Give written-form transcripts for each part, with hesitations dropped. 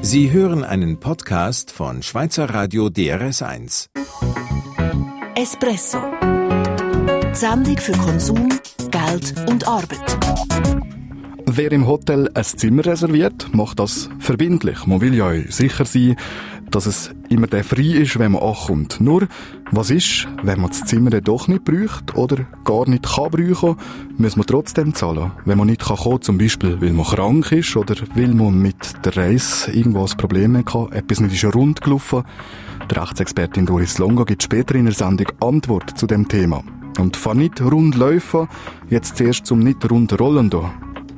Sie hören einen Podcast von Schweizer Radio DRS1. Espresso. Die Sendung für Konsum, Geld und Arbeit. Wer im Hotel ein Zimmer reserviert, macht das verbindlich. Man will ja sicher sein, dass es immer der frei ist, wenn man ankommt. Nur, was ist, wenn man das Zimmer dann doch nicht braucht oder gar nicht kann brauchen, muss man trotzdem zahlen. Wenn man nicht kommen kann, zum Beispiel, weil man krank ist oder weil man mit der Reise irgendwo ein Problem hatte, etwas nicht ist rund gelaufen. Die Rechtsexpertin Doris Longo gibt später in der Sendung Antwort zu dem Thema. Und von nicht rund laufen, jetzt zuerst zum nicht rund rollen da.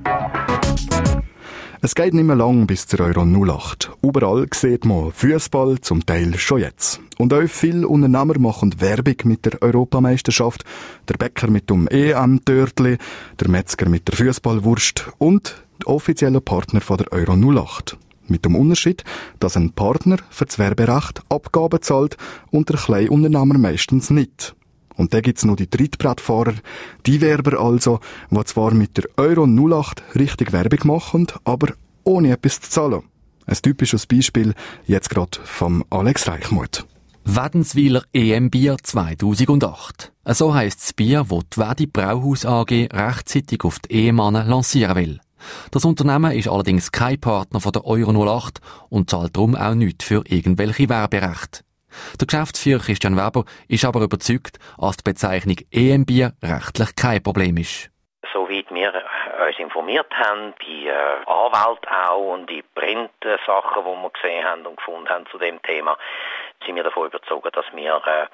Es geht nicht mehr lang bis zur Euro 08. Überall sieht man Fußball, zum Teil schon jetzt. Und auch viele Unternehmer machen Werbung mit der Europameisterschaft. Der Bäcker mit dem EM-Törtli, der Metzger mit der Fußballwurst und der offizielle Partner von der Euro 08. Mit dem Unterschied, dass ein Partner für das Werberecht Abgaben zahlt und der Kleinunternehmer meistens nicht. Und dann gibt's noch die Trittbrettfahrer, die Werber also, die zwar mit der Euro 08 richtig Werbung machen, aber ohne etwas zu zahlen. Ein typisches Beispiel jetzt gerade vom Alex Reichmuth. Wädenswiler EM-Bier 2008. So heisst das Bier, das die Wedi Brauhaus AG rechtzeitig auf die Ehemannen lancieren will. Das Unternehmen ist allerdings kein Partner von der Euro 08 und zahlt darum auch nichts für irgendwelche Werberechte. Der Geschäftsführer Christian Weber ist aber überzeugt, dass die Bezeichnung EM-Bier rechtlich kein Problem ist. Soweit wir uns informiert haben, die Anwälte auch und die Print-Sachen, die wir gesehen haben und gefunden haben zu dem Thema, sind wir davon überzeugt, dass wir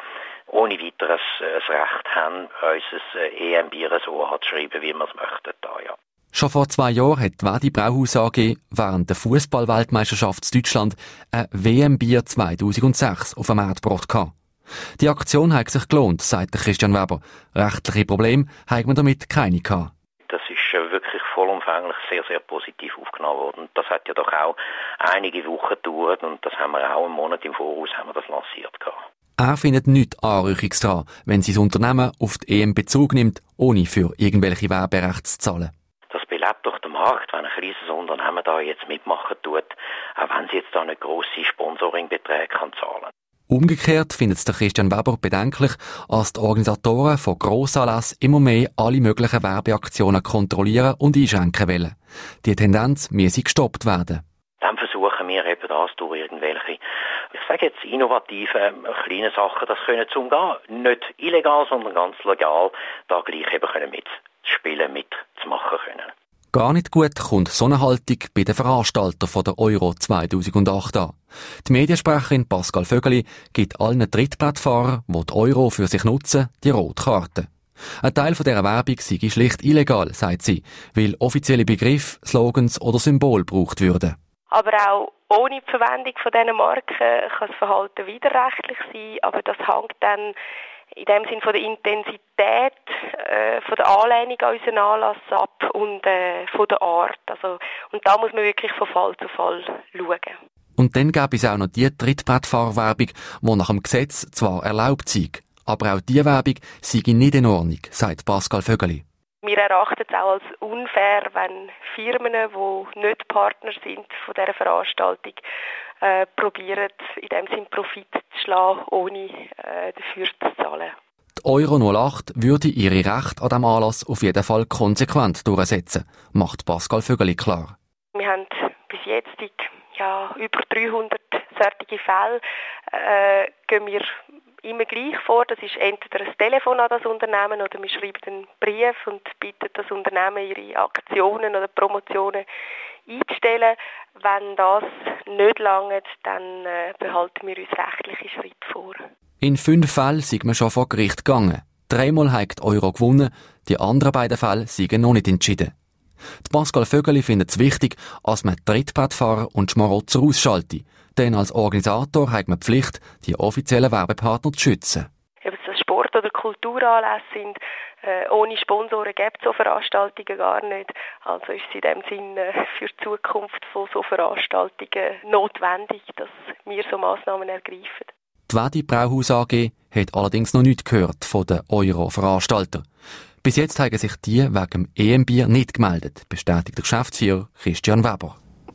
ohne weiteres das Recht haben, unser EM-Bier so anzuschreiben, wie wir es möchten. Ja. Schon vor 2 Jahren hat die Wedi Brauhaus AG während der Fußball-Weltmeisterschaft in Deutschland ein WM-Bier 2006 auf den Markt gebracht. Die Aktion hat sich gelohnt, sagt Christian Weber. Rechtliche Probleme haben wir damit keine gehabt. Das ist wirklich vollumfänglich sehr, sehr positiv aufgenommen worden. Das hat ja doch auch einige Wochen gedauert und das haben wir auch einen Monat im Voraus haben wir das lanciert gehabt. Er findet nichts Anrüchiges daran, wenn sein Unternehmen auf die EM Bezug nimmt, ohne für irgendwelche Werberechte zu zahlen. Das belebt doch den Markt, wenn ein kleines Unternehmen da jetzt mitmachen tut, auch wenn sie jetzt da nicht grosse Sponsoringbeträge zahlen kann. Umgekehrt findet es der Christian Weber bedenklich, als die Organisatoren von Grossanlässen immer mehr alle möglichen Werbeaktionen kontrollieren und einschränken wollen. Die Tendenz müsse gestoppt werden. Dann versuchen wir eben das durch irgendwelche, ich sage jetzt innovative, kleine Sachen, das können zu umgehen. Nicht illegal, sondern ganz legal, da gleich eben können mitspielen, mitzumachen können. Gar nicht gut kommt so eine Haltung bei den Veranstaltern von der Euro 2008 an. Die Mediensprecherin Pascal Vögeli gibt allen Trittbrettfahrern, die die Euro für sich nutzen, die rote Karte. Ein Teil von dieser Werbung sei schlicht illegal, sagt sie, weil offizielle Begriffe, Slogans oder Symbole gebraucht würden. Aber auch ohne die Verwendung von diesen Marken kann das Verhalten widerrechtlich sein, aber das hängt dann in dem Sinn von der Intensität, von der Anlehnung an unseren Anlass ab und von der Art. Und da muss man wirklich von Fall zu Fall schauen. Und dann gäbe es auch noch die Trittbrettfahrwerbung, die nach dem Gesetz zwar erlaubt sei, aber auch diese Werbung sei nicht in Ordnung, sagt Pascal Vögeli. Wir erachten es auch als unfair, wenn Firmen, die nicht Partner sind von dieser Veranstaltung, probieren, in dem Sinn Profit zu schlagen, ohne dafür zu zahlen. Die Euro 08 würde ihre Rechte an diesem Anlass auf jeden Fall konsequent durchsetzen, macht Pascal Vögeli klar. Wir haben bis jetzt über 300 solche Fälle. Gehen wir immer gleich vor. Das ist entweder ein Telefon an das Unternehmen oder wir schreiben einen Brief und bitten das Unternehmen, ihre Aktionen oder Promotionen einzustellen. Wenn das nicht langt, dann behalten wir uns rechtliche Schritte vor. In 5 Fällen sind wir schon vor Gericht gegangen. 3-mal hat die Euro gewonnen, die anderen beiden Fälle sind noch nicht entschieden. Die Pascal Vögeli findet es wichtig, dass man Trittbrettfahrer und Schmarotzer ausschaltet. Denn als Organisator hat man die Pflicht, die offiziellen Werbepartner zu schützen. Ob es Sport- oder Kulturanlässe sind, ohne Sponsoren gibt es so Veranstaltungen gar nicht. Also ist es in dem Sinn für die Zukunft von so Veranstaltungen notwendig, dass wir so Massnahmen ergreifen. Die Wedi Brauhaus AG hat allerdings noch nichts gehört von den Euro-Veranstaltern. Bis jetzt haben sich die wegen dem EM-Bier nicht gemeldet, bestätigt der Geschäftsführer Christian Weber.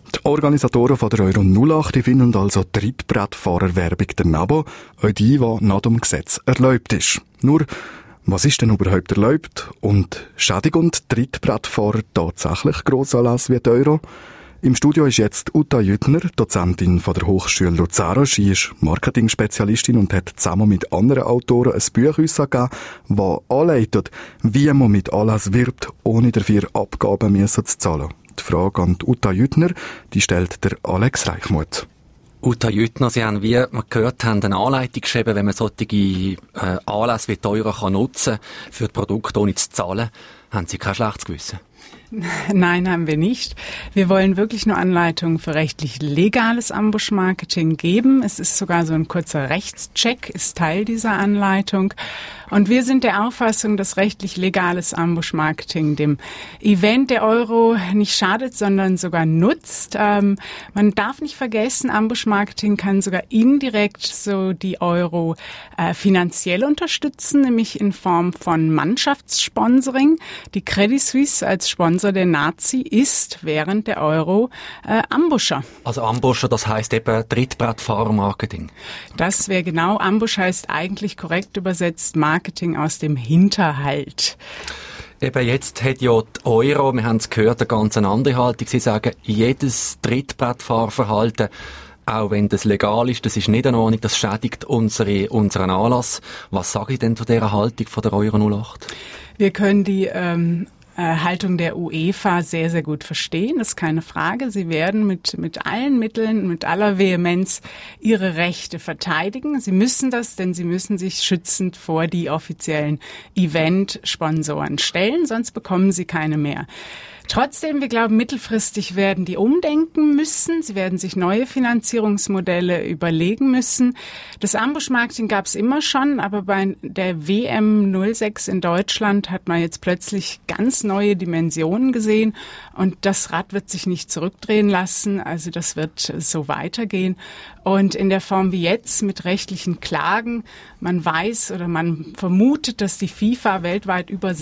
Die Organisatoren von der Euro 08 die finden also Trittbrettfahrerwerbung daneben, auch die nach dem Gesetz erlaubt ist. Nur, was ist denn überhaupt erlaubt? Und schädigen Trittbrettfahrer tatsächlich Grossanlässe wie die Euro? Im Studio ist jetzt Uta Jüttner, Dozentin von der Hochschule Luzern. Sie ist Marketing-Spezialistin und hat zusammen mit anderen Autoren ein Buch herausgegeben, das anleitet, wie man mit Anlässen wirbt, ohne dafür Abgaben zu zahlen. Die Frage an Uta Jüttner, die stellt der Alex Reichmuth. Uta Jüttner, Sie haben, wie wir gehört haben, eine Anleitung geschrieben, wenn man solche Anlässe wie die Euro nutzen kann, für die Produkte ohne zu zahlen. Haben Sie kein schlechtes Gewissen? Nein, haben wir nicht. Wir wollen wirklich nur Anleitungen für rechtlich legales Ambush-Marketing geben. Es ist sogar so ein kurzer Rechtscheck, ist Teil dieser Anleitung. Und wir sind der Auffassung, dass rechtlich legales Ambush-Marketing dem Event der Euro nicht schadet, sondern sogar nutzt. Man darf nicht vergessen, Ambush-Marketing kann sogar indirekt so die Euro finanziell unterstützen, nämlich in Form von Mannschaftssponsoring. Die Credit Suisse als Sponsor der Nazi ist während der Euro Ambusher. Also Ambusher, das heisst eben Trittbrettfahrer-Marketing. Das wäre genau. Ambush heißt eigentlich korrekt übersetzt Marketing aus dem Hinterhalt. Eben jetzt hat ja die Euro, wir haben es gehört, eine ganz andere Haltung. Sie sagen, jedes Trittbrettfahrverhalten, auch wenn das legal ist, das ist nicht in Ordnung, das schädigt unseren Anlass. Was sage ich denn zu dieser Haltung von der Euro 08? Wir können die Haltung der UEFA sehr, sehr gut verstehen. Das ist keine Frage. Sie werden mit allen Mitteln, mit aller Vehemenz ihre Rechte verteidigen. Sie müssen das, denn sie müssen sich schützend vor die offiziellen Event-Sponsoren stellen, sonst bekommen sie keine mehr. Trotzdem, wir glauben, mittelfristig werden die umdenken müssen. Sie werden sich neue Finanzierungsmodelle überlegen müssen. Das Ambush-Marketing gab es immer schon, aber bei der WM 06 in Deutschland hat man jetzt plötzlich ganz neue Dimensionen gesehen und das Rad wird sich nicht zurückdrehen lassen. Also das wird so weitergehen. Und in der Form wie jetzt mit rechtlichen Klagen, man weiß oder man vermutet, dass die FIFA weltweit über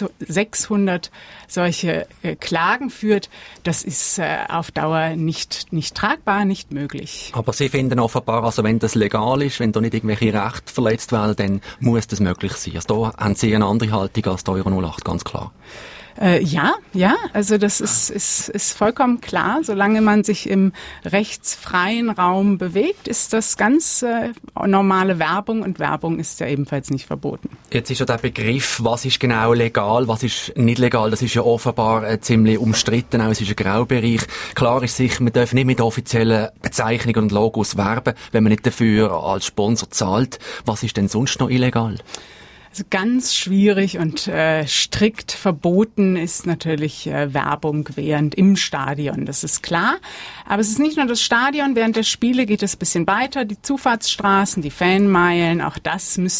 600 solche Klagen führt, das ist auf Dauer nicht tragbar, nicht möglich. Aber Sie finden offenbar, also wenn das legal ist, wenn da nicht irgendwelche Rechte verletzt werden, dann muss das möglich sein. Also da haben Sie eine andere Haltung als die Euro 08, ganz klar. Ja, also das ist vollkommen klar. Solange man sich im rechtsfreien Raum bewegt, ist das ganz normale Werbung und Werbung ist ja ebenfalls nicht verboten. Jetzt ist ja der Begriff, was ist genau legal, was ist nicht legal, das ist ja offenbar ziemlich umstritten, auch es ist ein Graubereich. Klar ist sicher, man darf nicht mit offiziellen Bezeichnungen und Logos werben, wenn man nicht dafür als Sponsor zahlt. Was ist denn sonst noch illegal? Also ganz schwierig und strikt verboten ist natürlich Werbung während im Stadion, das ist klar. Aber es ist nicht nur das Stadion, während der Spiele geht es ein bisschen weiter. Die Zufahrtsstraßen, die Fanmeilen, auch das das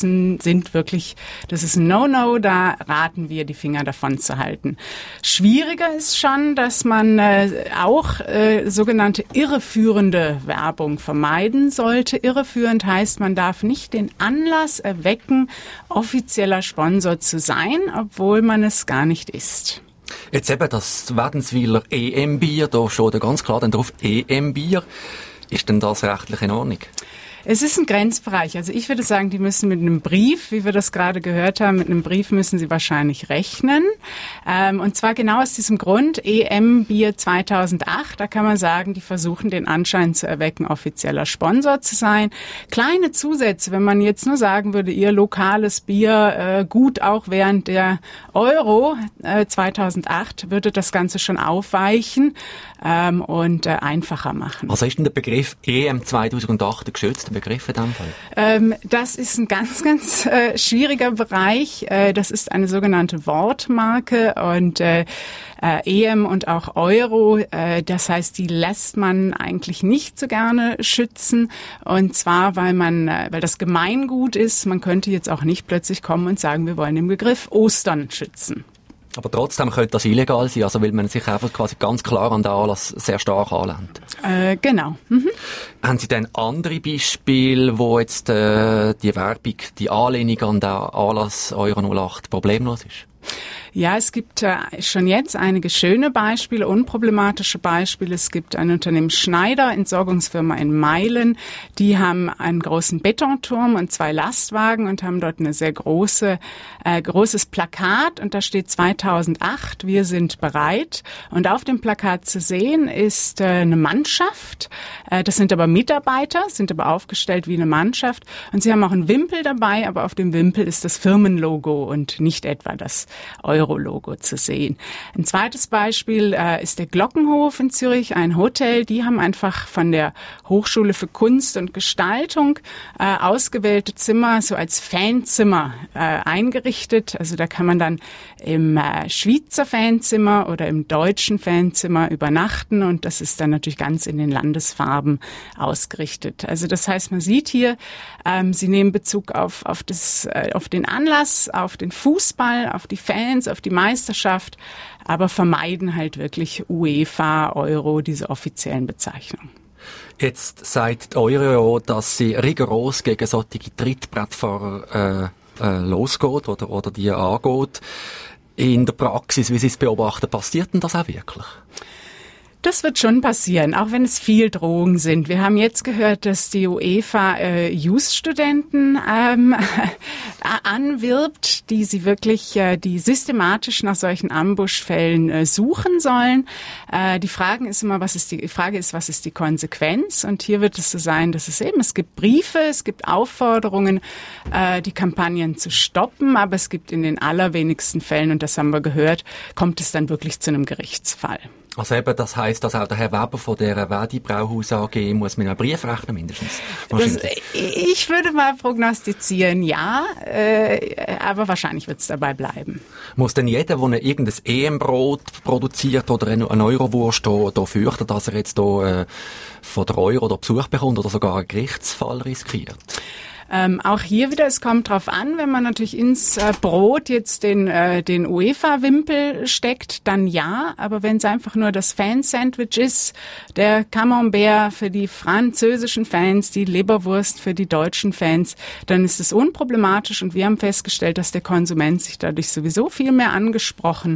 ist ein No-No, da raten wir, die Finger davon zu halten. Schwieriger ist schon, dass man auch sogenannte irreführende Werbung vermeiden sollte. Irreführend heißt, man darf nicht den Anlass erwecken, offizieller Sponsor zu sein, obwohl man es gar nicht ist. Jetzt eben das Wädenswiler EM-Bier, da steht ja ganz klar dann drauf EM-Bier. Ist denn das rechtlich in Ordnung? Es ist ein Grenzbereich. Also ich würde sagen, die müssen mit einem Brief, wie wir das gerade gehört haben, mit einem Brief müssen sie wahrscheinlich rechnen. Und zwar genau aus diesem Grund, EM-Bier 2008, da kann man sagen, die versuchen den Anschein zu erwecken, offizieller Sponsor zu sein. Kleine Zusätze, wenn man jetzt nur sagen würde, ihr lokales Bier gut auch während der Euro 2008, würde das Ganze schon aufweichen und einfacher machen. Was ist denn der Begriff EM 2008 der geschützte Begriff in dem Fall? Das ist ein ganz, ganz schwieriger Bereich. Das ist eine sogenannte Wortmarke und EM und auch Euro, das heißt, die lässt man eigentlich nicht so gerne schützen. Und zwar, weil das Gemeingut ist. Man könnte jetzt auch nicht plötzlich kommen und sagen, wir wollen den Begriff Ostern schützen. Aber trotzdem könnte das illegal sein, also weil man sich einfach quasi ganz klar an den Anlass sehr stark anlehnt. Genau. Mhm. Haben Sie denn andere Beispiele, wo jetzt die Werbung, die Anlehnung an den Anlass Euro 08 problemlos ist? Ja, es gibt schon jetzt einige schöne Beispiele, unproblematische Beispiele. Es gibt ein Unternehmen Schneider, Entsorgungsfirma in Meilen. Die haben einen großen Betonturm und 2 Lastwagen und haben dort eine sehr großes Plakat. Und da steht 2008, wir sind bereit. Und auf dem Plakat zu sehen ist eine Mannschaft. Das sind aber Mitarbeiter, sind aber aufgestellt wie eine Mannschaft. Und sie haben auch einen Wimpel dabei, aber auf dem Wimpel ist das Firmenlogo und nicht etwa das Euro-Logo zu sehen. Ein zweites Beispiel ist der Glockenhof in Zürich, ein Hotel. Die haben einfach von der Hochschule für Kunst und Gestaltung ausgewählte Zimmer so als Fanzimmer eingerichtet. Also da kann man dann im Schweizer Fanzimmer oder im deutschen Fanzimmer übernachten und das ist dann natürlich ganz in den Landesfarben ausgerichtet. Also das heißt, man sieht hier, sie nehmen Bezug auf den Anlass, auf den Fußball, auf die Fans, auf die Meisterschaft, aber vermeiden halt wirklich UEFA, Euro, diese offiziellen Bezeichnungen. Jetzt sagt Euro, dass sie rigoros gegen solche Trittbrettfahrer losgeht oder die angeht. In der Praxis, wie Sie es beobachten, passiert denn das auch wirklich? Das wird schon passieren, auch wenn es viel Drohungen sind. Wir haben jetzt gehört, dass die UEFA Just-Studenten anwirbt, die sie wirklich, die systematisch nach solchen Ambush-Fällen suchen sollen. Die Frage ist, was ist die Konsequenz? Und hier wird es so sein, dass es gibt Briefe, es gibt Aufforderungen, die Kampagnen zu stoppen, aber es gibt in den allerwenigsten Fällen, und das haben wir gehört, kommt es dann wirklich zu einem Gerichtsfall. Also eben, das heisst, dass auch der Herr Weber von der Verdi Brauhaus AG muss mit einem Brief rechnen, mindestens. Ich würde mal prognostizieren, ja, aber wahrscheinlich wird es dabei bleiben. Muss denn jeder, der irgendein EM-Brot produziert oder eine Eurowurst, da fürchten, dass er jetzt da von der Euro oder Besuch bekommt oder sogar einen Gerichtsfall riskiert? Auch hier wieder, es kommt drauf an, wenn man natürlich ins Brot jetzt den UEFA-Wimpel steckt, dann ja. Aber wenn es einfach nur das Fan-Sandwich ist, der Camembert für die französischen Fans, die Leberwurst für die deutschen Fans, dann ist es unproblematisch. Und wir haben festgestellt, dass der Konsument sich dadurch sowieso viel mehr angesprochen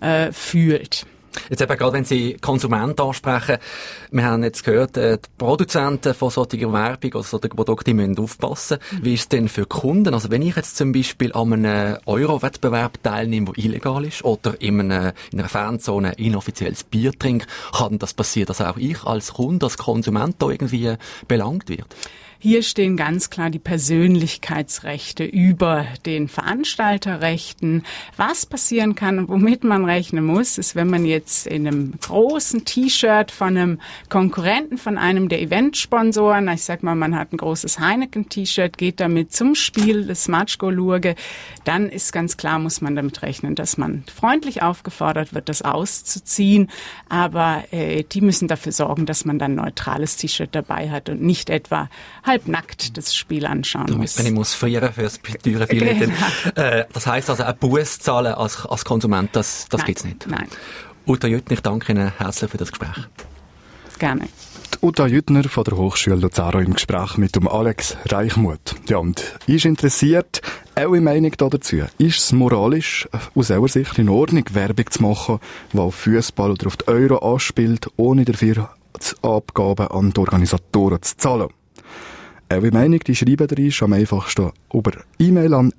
fühlt. Jetzt eben gerade, wenn Sie Konsumenten ansprechen, wir haben jetzt gehört, die Produzenten von solcher Werbung oder solchen Produkten müssen aufpassen. Wie ist es denn für Kunden? Also wenn ich jetzt zum Beispiel an einem Euro-Wettbewerb teilnehme, der illegal ist, oder in einer Fanzone inoffizielles Bier trinke, kann das passieren, dass auch ich als Kunde, als Konsument da irgendwie belangt wird? Hier stehen ganz klar die Persönlichkeitsrechte über den Veranstalterrechten. Was passieren kann und womit man rechnen muss, ist, wenn man jetzt in einem großen T-Shirt von einem Konkurrenten, von einem der Eventsponsoren, ich sag mal, man hat ein großes Heineken-T-Shirt, geht damit zum Spiel des Matschko-Lurge, dann ist ganz klar, muss man damit rechnen, dass man freundlich aufgefordert wird, das auszuziehen. Aber die müssen dafür sorgen, dass man dann ein neutrales T-Shirt dabei hat und nicht etwa halbnackt das Spiel anschauen muss. Wenn ich muss frieren fürs Türenfilet. Genau. Das heisst also, ein Buß zahlen als Konsument, das gibt's nicht. Nein. Uta Jüttner, ich danke Ihnen herzlich für das Gespräch. Gerne. Uta Jüttner von der Hochschule Luzaro im Gespräch mit dem Alex Reichmuth. Ja, und ist interessiert, eure Meinung dazu? Ist es moralisch aus eurer Sicht in Ordnung, Werbung zu machen, die auf Fußball oder auf die Euro anspielt, ohne dafür Abgaben an die Organisatoren zu zahlen? Eure Meinung, die schreiben ihr am einfachsten über E-Mail an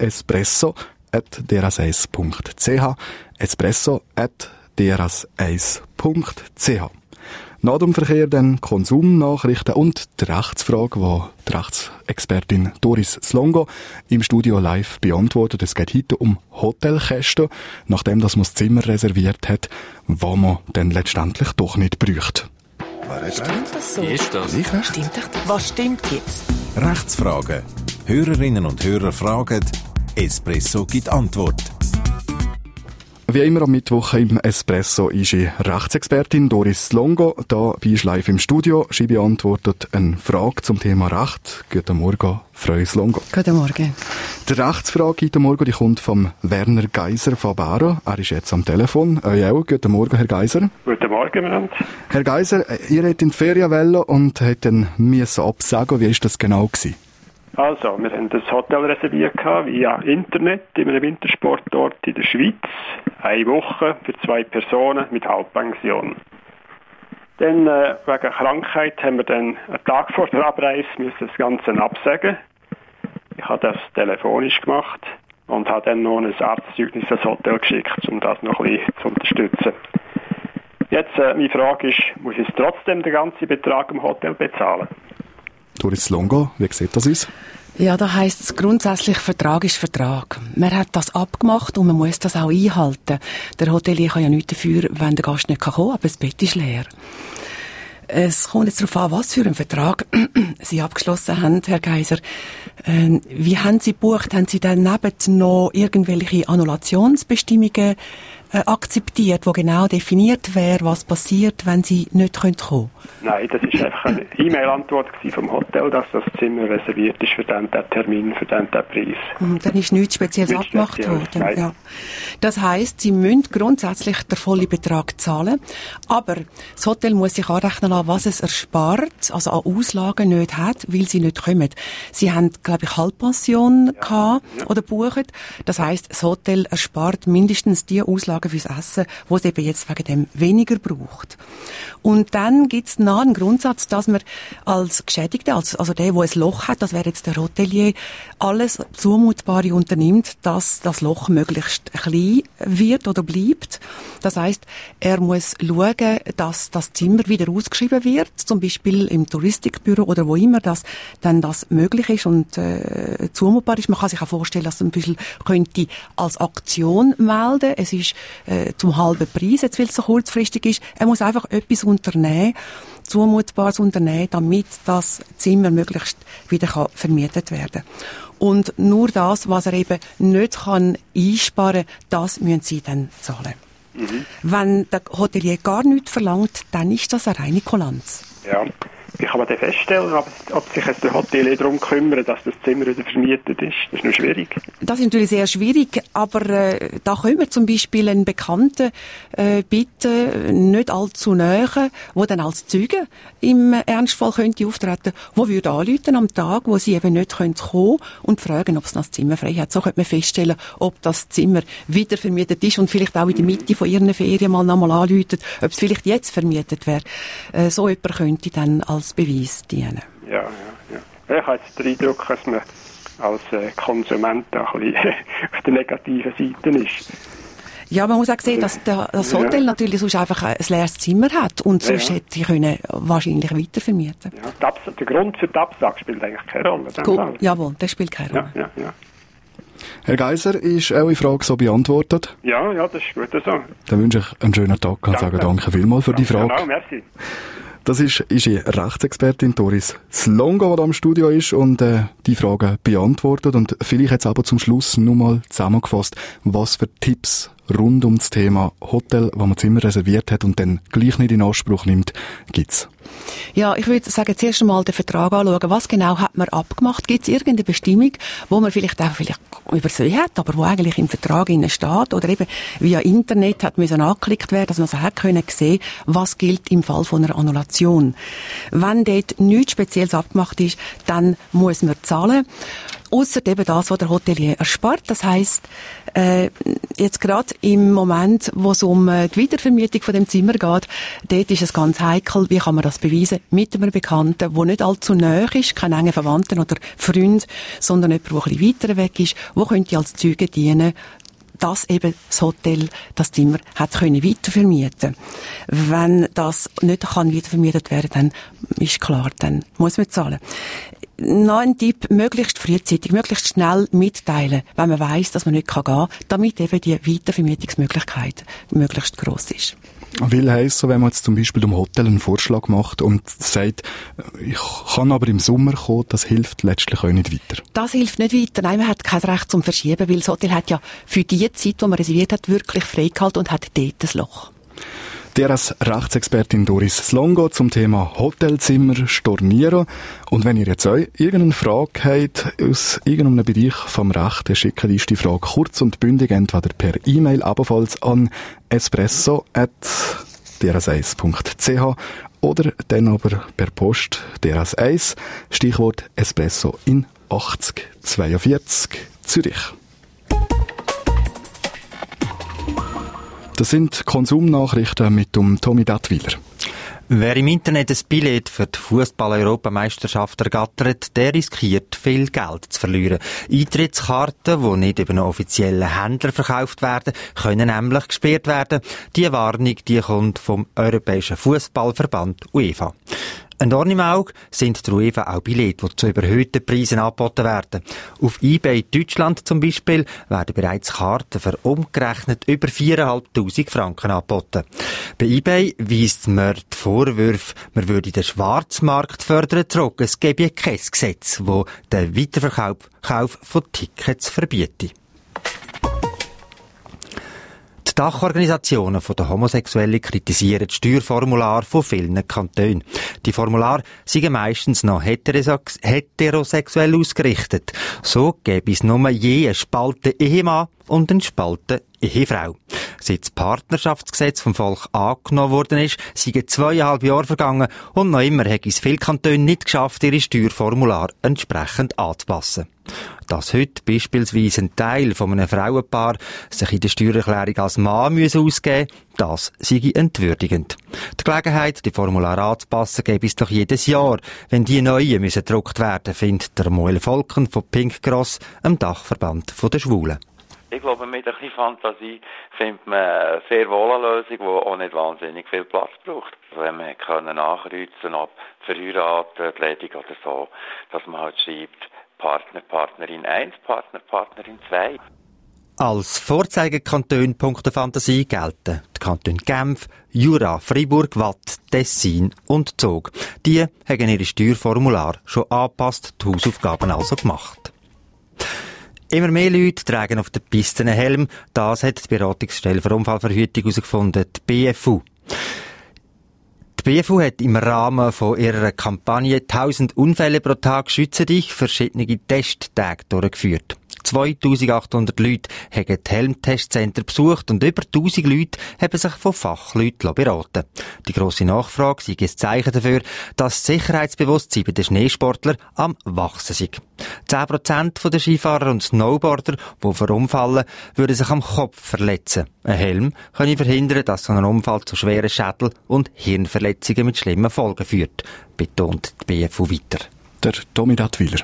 espresso@dras1.ch espresso@dras1.ch. Nach dem Verkehr dann Konsumnachrichten und die Rechtsfrage, die die Rechtsexpertin Doris Slongo im Studio live beantwortet. Es geht heute um Hotelkästen, nachdem dass man das Zimmer reserviert hat, was man dann letztendlich doch nicht bräuchte. Stimmt das so? Ist das? Stimmt doch das? Was stimmt jetzt? Rechtsfragen. Hörerinnen und Hörer fragen, Espresso gibt Antwort. Wie immer am Mittwoch im Espresso ist die Rechtsexpertin Doris Longo da bei uns live im Studio. Sie beantwortet eine Frage zum Thema Recht. Guten Morgen, Frau Longo. Guten Morgen. Die Rechtsfrage heute Morgen, die kommt vom Werner Geiser von Bären. Er ist jetzt am Telefon. Euch auch. Guten Morgen, Herr Geiser. Guten Morgen, Mann. Herr Geiser, ihr hättet in die Ferien wollen und hättet dann absagen. Wie war das genau gewesen? Also, wir haben das Hotel reserviert via Internet in einem Wintersportort in der Schweiz. 1 Woche für 2 Personen mit Halbpension. Dann, wegen Krankheit haben wir dann einen Tag vor der Abreise müssen das Ganze absagen. Ich habe das telefonisch gemacht und habe dann noch ein Arztzeugnis ans Hotel geschickt, um das noch ein bisschen zu unterstützen. Jetzt, meine Frage ist, muss ich trotzdem den ganzen Betrag im Hotel bezahlen? Doris Longo, wie sieht das aus? Ja, da heisst es grundsätzlich, Vertrag ist Vertrag. Man hat das abgemacht und man muss das auch einhalten. Der Hotelier kann ja nichts dafür, wenn der Gast nicht kommen kann, aber das Bett ist leer. Es kommt jetzt darauf an, was für einen Vertrag Sie abgeschlossen haben, Herr Geiser. Wie haben Sie gebucht? Haben Sie daneben noch irgendwelche Annulationsbestimmungen akzeptiert, wo genau definiert wäre, was passiert, wenn Sie nicht kommen können? Nein, das ist einfach eine E-Mail-Antwort vom Hotel, dass das Zimmer reserviert ist für den Termin, für den Preis. Dann ist nichts Spezielles abgemacht worden. Ja. Das heisst, Sie müssen grundsätzlich den vollen Betrag zahlen, aber das Hotel muss sich anrechnen lassen, was es erspart, also an Auslagen nicht hat, weil Sie nicht kommen. Sie haben, glaube ich, Halbpension gehabt oder bucht. Das heisst, das Hotel erspart mindestens die Auslagen fürs Essen, wo es eben jetzt wegen dem weniger braucht. Und dann gibt es noch einen Grundsatz, dass man als Geschädigter, also der ein Loch hat, das wäre jetzt der Hotelier, alles Zumutbare unternimmt, dass das Loch möglichst klein wird oder bleibt. Das heisst, er muss schauen, dass das Zimmer wieder ausgeschrieben wird, zum Beispiel im Touristikbüro oder wo immer das möglich ist und zumutbar ist. Man kann sich auch vorstellen, dass man zum Beispiel könnte als Aktion melden. Es ist zum halben Preis, jetzt weil es so kurzfristig ist. Er muss einfach etwas unternehmen, zumutbares unternehmen, damit das Zimmer möglichst wieder vermietet werden kann. Und nur das, was er eben nicht einsparen kann, das müssen Sie dann zahlen. Mhm. Wenn der Hotelier gar nichts verlangt, dann ist das eine reine Kulanz. Ja. Wie kann man dann feststellen, ob sich jetzt der Hotelier darum kümmert, dass das Zimmer wieder vermietet ist? Das ist noch schwierig. Das ist natürlich sehr schwierig, aber da können wir zum Beispiel einen Bekannten bitten, nicht allzu nahe, der dann als Zeuge im Ernstfall könnte auftreten, der würde anrufen am Tag, wo sie eben nicht kommen können und fragen, ob es das Zimmer frei hat. So könnte man feststellen, ob das Zimmer wieder vermietet ist und vielleicht auch in der Mitte von ihren Ferien mal nochmal anrufen, ob es vielleicht jetzt vermietet wäre. So jemand könnte dann als Beweis dienen. Ja. Ich habe jetzt den Eindruck, dass man als Konsument ein bisschen auf der negativen Seite ist. Ja, man muss auch sehen, dass das Hotel natürlich sonst einfach ein leeres Zimmer hat und sonst hätte sie können wahrscheinlich weitervermieten. Ja, der Grund für die Absage spielt eigentlich keine Rolle. Jawohl, der spielt keine Rolle. Ja. Herr Geiser, ist eure Frage so beantwortet? Ja, das ist gut so. Dann wünsche ich einen schönen Tag und sage danke vielmals für die Frage. Genau, merci. Das ist die Rechtsexpertin Doris Longo, die da im Studio ist und die Fragen beantwortet. Und vielleicht jetzt aber zum Schluss nur mal zusammengefasst, was für Tipps rund um das Thema Hotel, wo man Zimmer reserviert hat und dann gleich nicht in Anspruch nimmt, gibt's? Ja, ich würde sagen, zuerst einmal den Vertrag anschauen. Was genau hat man abgemacht? Gibt es irgendeine Bestimmung, wo man vielleicht übersehen hat, aber wo eigentlich im Vertrag innen steht oder eben via Internet hat müssen angeklickt werden, dass man so hat können sehen, was gilt im Fall von einer Annulation. Wenn dort nichts Spezielles abgemacht ist, dann muss man zahlen. Ausser eben das, was der Hotelier erspart. Das heisst, jetzt gerade im Moment, wo es um die Wiedervermietung von dem Zimmer geht, dort ist es ganz heikel, wie kann man das beweisen? Mit einem Bekannten, der nicht allzu nahe ist, kein enger Verwandter oder Freund, sondern jemand, der ein bisschen weiter weg ist, wo könnte als Zeuge dienen, dass eben das Hotel das Zimmer hat können weitervermieten. Wenn das nicht kann weitervermietet werden, dann ist klar, dann muss man zahlen. Noch ein Tipp, möglichst frühzeitig, möglichst schnell mitteilen, wenn man weiss, dass man nicht gehen kann, damit eben die Weitervermietungsmöglichkeit möglichst gross ist. Will heisst so, wenn man jetzt zum Beispiel dem Hotel einen Vorschlag macht und sagt, ich kann aber im Sommer kommen, das hilft letztlich auch nicht weiter. Das hilft nicht weiter. Nein, man hat kein Recht zum Verschieben, weil das Hotel hat ja für die Zeit, die man reserviert hat, wirklich freigehalten und hat dort ein Loch. Der als Rechtsexpertin Doris Longo zum Thema Hotelzimmer stornieren. Und wenn ihr jetzt auch irgendeine Frage habt aus irgendeinem Bereich vom Recht, dann schickt uns die Frage kurz und bündig entweder per E-Mail ebenfalls an espresso@drs1.ch oder dann aber per Post drs1, Stichwort Espresso in 80 42 Zürich. Das sind Konsumnachrichten mit dem Tommy Dattwiller. Wer im Internet ein Billett für die Fußball-Europameisterschaft ergattert, der riskiert, viel Geld zu verlieren. Eintrittskarten, die nicht über einen offiziellen Händler verkauft werden, können nämlich gesperrt werden. Die Warnung, die kommt vom Europäischen Fußballverband UEFA. Ein Dorn im Auge sind der UEFA auch Billette, die zu überhöhten Preisen angeboten werden. Auf eBay Deutschland zum Beispiel werden bereits Karten für umgerechnet über 4'500 Franken angeboten. Bei eBay weist man die Vorwürfe, man würde den Schwarzmarkt fördern, zurück. Es gäbe kein Gesetz, das den Weiterverkauf von Tickets verbietet. Die Dachorganisationen der Homosexuellen kritisieren das Steuerformular von vielen Kantonen. Die Formulare sind meistens noch heterosexuell ausgerichtet. So gäbe es nur je eine Spalte Ehemann und eine Spalte Ehefrau. Seit das Partnerschaftsgesetz vom Volk angenommen worden ist, sind 2,5 Jahre vergangen und noch immer haben es viele Kantone nicht geschafft, ihre Steuerformulare entsprechend anzupassen. Dass heute beispielsweise ein Teil von einem Frauenpaar sich in der Steuererklärung als Mann ausgeben müsse, das sei entwürdigend. Die Gelegenheit, die Formulare anzupassen, gäbe es doch jedes Jahr, wenn die neuen gedruckt werden müssen, findet der Moel Volken von Pink Cross, dem Dachverband der Schwulen. Ich glaube, mit ein bisschen Fantasie findet man sehr wohl eine Lösung, die auch nicht wahnsinnig viel Platz braucht. Wenn man nachkreuzen, ob verheiratet, ledig oder so, dass man halt schreibt, Partner, Partnerin 1, Partner, Partnerin 2. Als Vorzeigekanton punkto Fantasie gelten die Kantone Genf, Jura, Freiburg, Waadt, Tessin und Zug. Die haben ihre Steuerformular schon angepasst, die Hausaufgaben also gemacht. Immer mehr Leute tragen auf den Pisten einen Helm. Das hat die Beratungsstelle für Unfallverhütung herausgefunden, die BFU. Die BFU hat im Rahmen von ihrer Kampagne 1000 Unfälle pro Tag schützen dich verschiedene Testtage durchgeführt. 2800 Leute haben die Helmtestcenter besucht und über 1000 Leute haben sich von Fachleuten beraten. Die grosse Nachfrage sei ein Zeichen dafür, dass das Sicherheitsbewusstsein bei den Schneesportlern am Wachsen sei. 10% der Skifahrer und Snowboarder, die verunfallen, würden sich am Kopf verletzen. Ein Helm kann verhindern, dass so ein Unfall zu schweren Schädel- und Hirnverletzungen mit schlimmen Folgen führt, betont die BFU weiter. Der Tommy Dattwiller.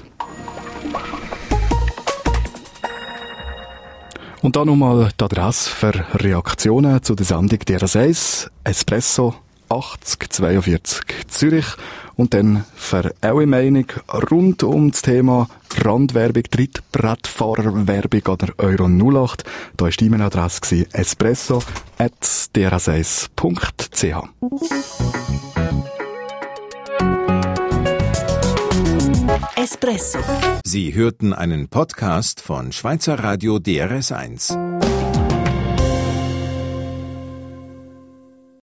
Und dann nochmal die Adresse für Reaktionen zu der Sendung DRS1, Espresso 80 42 Zürich. Und dann für eure Meinung rund um das Thema Randwerbung, Trittbrettfahrerwerbung oder Euro 08. Da war die E-Mail-Adresse espresso@drs1.ch. Espresso. Sie hörten einen Podcast von Schweizer Radio DRS1.